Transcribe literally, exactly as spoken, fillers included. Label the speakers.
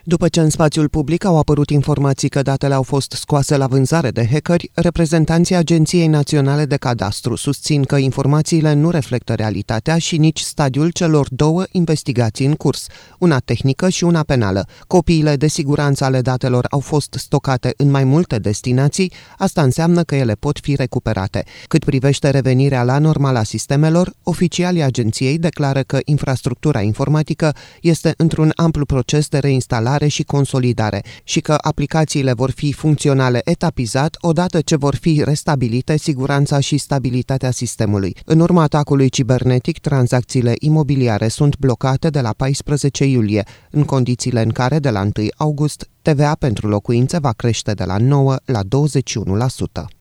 Speaker 1: După ce în spațiul public au apărut informații că datele au fost scoase la vânzare de hackeri, reprezentanții Agenției Naționale de Cadastru susțin că informațiile nu reflectă realitatea și nici stadiul celor două investigații în curs, una tehnică și una penală. Copiile de siguranță ale datelor au fost stocate în mai multe destinații, asta înseamnă că ele pot fi recuperate. Cât privește revenirea la normal a sistemelor, oficialii agenției declară că infrastructura informatică este într-un amplu proces de reinstalare și consolidare și că aplicațiile vor fi funcționale etapizat odată ce vor fi restabilite siguranța și stabilitatea sistemului. În urma atacului cibernetic, tranzacțiile imobiliare sunt blocate de la paisprezece iulie, în condițiile în care de la întâi august T V A pentru locuințe va crește de la nouă la douăzeci și unu la sută.